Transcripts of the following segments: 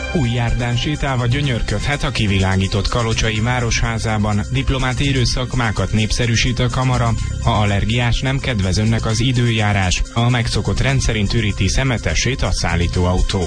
Új járdán sétál vagy gyönyörködhet a kivilágított Kalocsai városházában, diplomát érő szakmákat népszerűsít a kamara, ha allergiás, nem kedvez önnek az időjárás, a megszokott rendszerint üríti szemetesét a szállítóautó.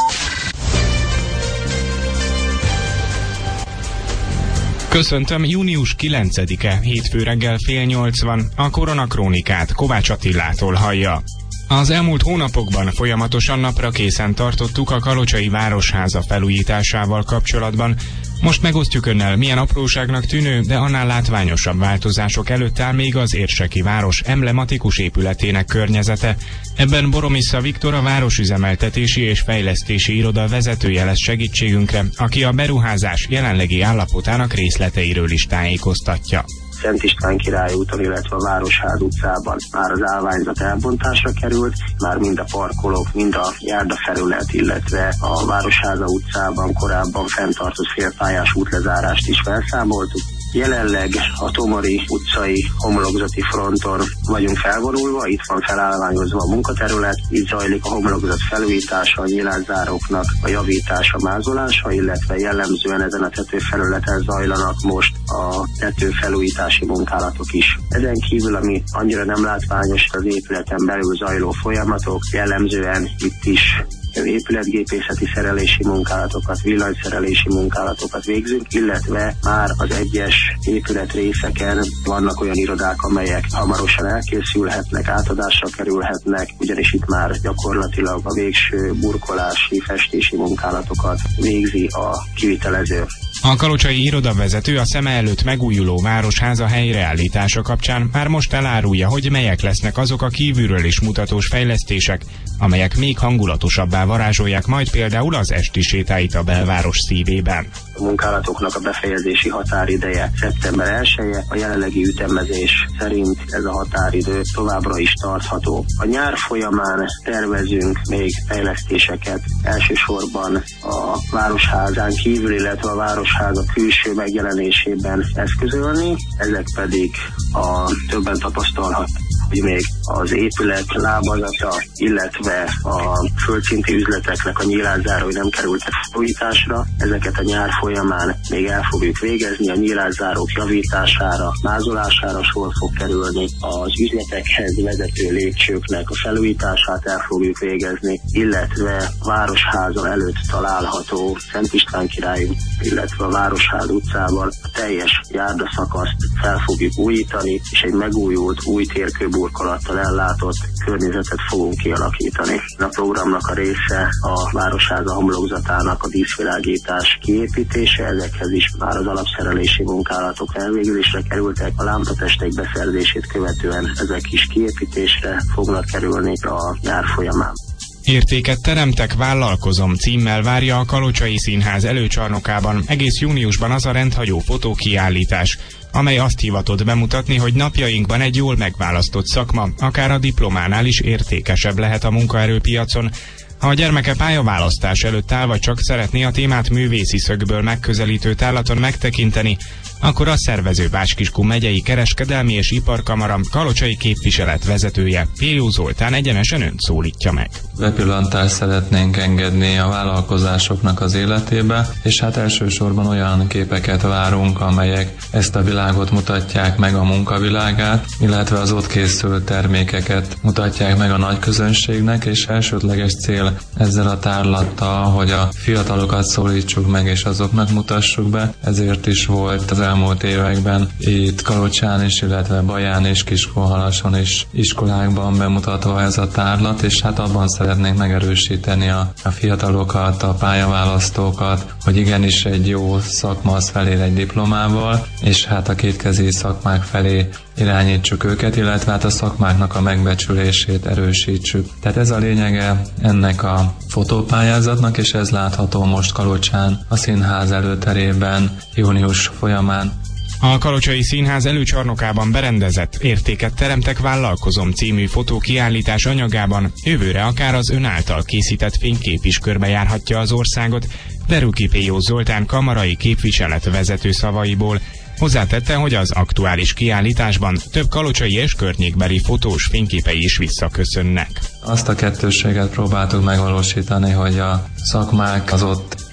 Köszöntöm, június 9-e, hétfő reggel 7:30, a Koronakrónikát Kovács Attilától hallja. Az elmúlt hónapokban folyamatosan napra készen tartottuk a Kalocsai városháza felújításával kapcsolatban. Most megosztjuk önnel, milyen apróságnak tűnő, de annál látványosabb változások előtt áll még az érseki város emblematikus épületének környezete. Ebben Boromissza Viktor, a Városüzemeltetési és Fejlesztési Iroda vezetője lesz segítségünkre, aki a beruházás jelenlegi állapotának részleteiről is tájékoztatja. Szent István Király úton, illetve a Városház utcában már az állványzat elbontásra került, már mind a parkolók, mind a járdafelület, illetve a Városháza utcában korábban fenntartott félpályás útlezárást is felszámoltuk. Jelenleg a Tomori utcai homlokzati fronton vagyunk felvonulva, itt van felállványozva a munkaterület, itt zajlik a homlokzat felújítása, a nyilázzároknak a javítása, mázolása, illetve jellemzően ezen a tetőfelületen zajlanak most a tetőfelújítási munkálatok is. Ezen kívül, ami annyira nem látványos, az épületen belül zajló folyamatok, jellemzően itt is épületgépészeti szerelési munkálatokat, villanyszerelési munkálatokat végzünk, illetve már az egyes épületrészeken vannak olyan irodák, amelyek hamarosan elkészülhetnek, átadásra kerülhetnek, ugyanis itt már gyakorlatilag a végső burkolási, festési munkálatokat végzi a kivitelező. A kalocsai irodavezető a szeme előtt megújuló városháza helyreállítása kapcsán már most elárulja, hogy melyek lesznek azok a kívülről is mutatós fejlesztések, amelyek még hangulatosabbá varázsolják majd például az esti sétáit a belváros szívében. A munkálatoknak a befejezési határideje szeptember 1-e, a jelenlegi ütemezés szerint ez a határidő továbbra is tartható. A nyár folyamán tervezünk még fejlesztéseket, elsősorban a városházán kívül, illetve a városháza külső megjelenésében eszközölni, ezek pedig a többen tapasztalhat, hogy még az épület lábazata, illetve a földszinti üzleteknek a nyilázárói nem kerültek felújításra. Ezeket a nyár folyamán még el fogjuk végezni, a nyilázárók javítására, mázolására sor fog kerülni, az üzletekhez vezető lépcsőknek a felújítását el fogjuk végezni, illetve a Városháza előtt található Szent István Király, illetve a Városház utcában a teljes járdaszakaszt fel fogjuk újítani, és egy megújult új térkőburkolattal ellátott környezetet fogunk kialakítani. A programnak a része a Városháza homlokzatának a díszvilágítás kiépítése, ezekhez is már az alapszerelési munkálatok elvégzésre kerültek, a lámpatestek beszerzését követően ezek is kiépítésre fognak kerülni a nyár folyamán. Értéket teremtek, vállalkozom címmel várja a Kalocsai Színház előcsarnokában egész júniusban az a rendhagyó fotókiállítás, amely azt hivatott bemutatni, hogy napjainkban egy jól megválasztott szakma, akár a diplománál is értékesebb lehet a munkaerőpiacon. Ha a gyermeke pályaválasztás előtt áll, vagy csak szeretné a témát művészi szögből megközelítő tárlaton megtekinteni, akkor a szervező Bács-Kiskun megyei kereskedelmi és iparkamara kalocsai képviselet vezetője, Pélyó Zoltán egyenesen önt szólítja meg. Bepillantást szeretnénk engedni a vállalkozásoknak az életébe, és hát elsősorban olyan képeket várunk, amelyek ezt a világot mutatják meg, a munkavilágát, illetve az ott készült termékeket mutatják meg a nagy közönségnek, és elsődleges cél ezzel a tárlattal, hogy a fiatalokat szólítsuk meg, és azoknak mutassuk be. Ezért is volt az elmúlt években itt Kalocsán is, illetve Baján és Kiskunhalason is iskolákban bemutatva ez a tárlat, és hát abban szeretnénk megerősíteni a fiatalokat, a pályaválasztókat, hogy igenis egy jó szakma az felér egy diplomával, és hát a kétkezi szakmák felé irányítsuk őket, illetve hát a szakmáknak a megbecsülését erősítsük. Tehát ez a lényege ennek a fotópályázatnak, és ez látható most Kalocsán a színház előterében június folyamán. A Kalocsai Színház előcsarnokában berendezett Értéket teremtek, vállalkozom című fotókiállítás anyagában jövőre akár az ön által készített fénykép is körbejárhatja az országot, derül ki Pélyó Zoltán kamarai képviselet vezető szavaiból. Hozzátette, hogy az aktuális kiállításban több kalocsai és környékbeli fotós fényképei is visszaköszönnek. Azt a kettősséget próbáltuk megvalósítani, hogy a szakmák az ott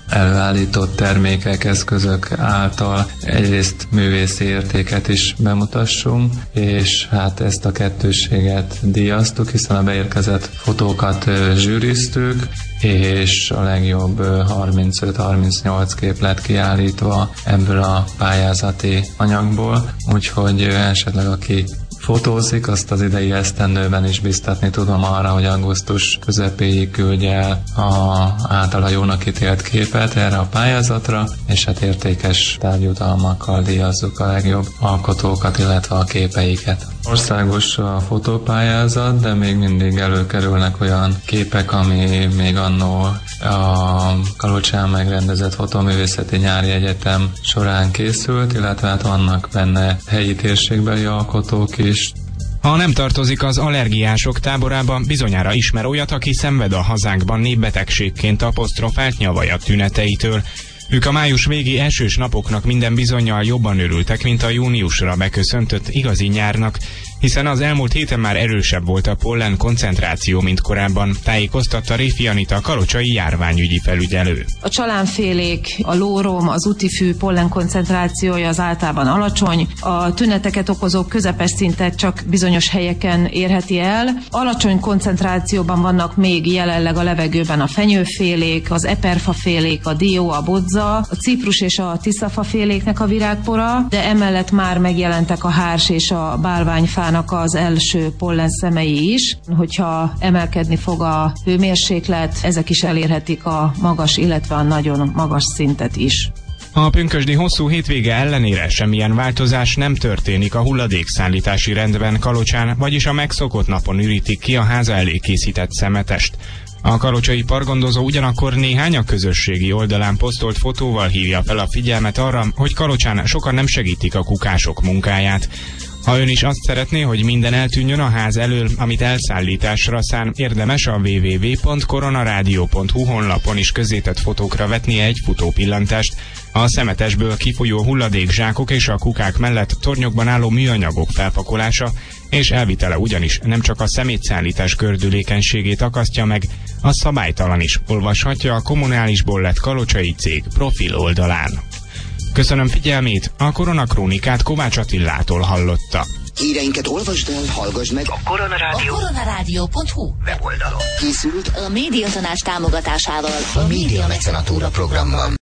előállított termékek, eszközök által egyrészt művészi értéket is bemutassunk, és hát ezt a kettősséget díjaztuk, hiszen a beérkezett fotókat zsűriztük, és a legjobb 35-38 kép lett kiállítva ebből a pályázati anyagból, úgyhogy esetleg aki fotózik, azt az idei esztendőben is biztatni tudom arra, hogy augusztus közepéig küldje el általa jónak ítélt képet erre a pályázatra, és hát értékes tárgyutalmakkal díjazzuk a legjobb alkotókat, illetve a képeiket. Országos a fotópályázat, de még mindig előkerülnek olyan képek, ami még annó a Kalocsán megrendezett fotóművészeti nyári egyetem során készült, illetve hát vannak benne helyi térségbeli alkotók is. Ha nem tartozik az allergiások táborába, bizonyára ismer olyat, aki szenved a hazánkban népbetegségként apostrofált nyavaja tüneteitől. Ők a május végi esős napoknak minden bizonnyal jobban örültek, mint a júniusra beköszöntött igazi nyárnak, hiszen az elmúlt héten már erősebb volt a pollen koncentráció, mint korábban, tájékoztatta Réfi Anita, a kalocsai járványügyi felügyelő. A csalánfélék, a lórom, az utifű pollen koncentrációja az általában alacsony, a tüneteket okozó közepes szintet csak bizonyos helyeken érheti el. Alacsony koncentrációban vannak még jelenleg a levegőben a fenyőfélék, az eperfafélék, a dió, a bodza, a ciprus és a tiszafaféléknek a virágpora, de emellett már megjelentek a hárs és a bálványfának az első pollen szemei is. Hogyha emelkedni fog a hőmérséklet, ezek is elérhetik a magas, illetve a nagyon magas szintet is. A pünkösdi hosszú hétvége ellenére semmilyen változás nem történik a hulladékszállítási rendben Kalocsán, vagyis a megszokott napon ürítik ki a háza elé készített szemetest. A kalocsai parkgondozó ugyanakkor néhány a közösségi oldalán posztolt fotóval hívja fel a figyelmet arra, hogy Kalocsán sokan nem segítik a kukások munkáját. Ha ön is azt szeretné, hogy minden eltűnjön a ház elől, amit elszállításra szán, érdemes a www.coronaradio.hu honlapon is közzétett fotókra vetnie egy futópillantást. A szemetesből kifolyó hulladékzsákok és a kukák mellett tornyokban álló műanyagok felpakolása és elvitele ugyanis nem csak a szemétszállítás gördülékenységét akasztja meg, a szabálytalan is, olvashatja a Kommunálisból lett kalocsai cég profil oldalán. Köszönöm figyelmét, a Koronakrónikát Kovács Attilától hallotta. Híreinket olvasd el, hallgass meg a coronaradio.hu weboldalon. Készült a Médiatanács támogatásával a Média Mecenatúra programban.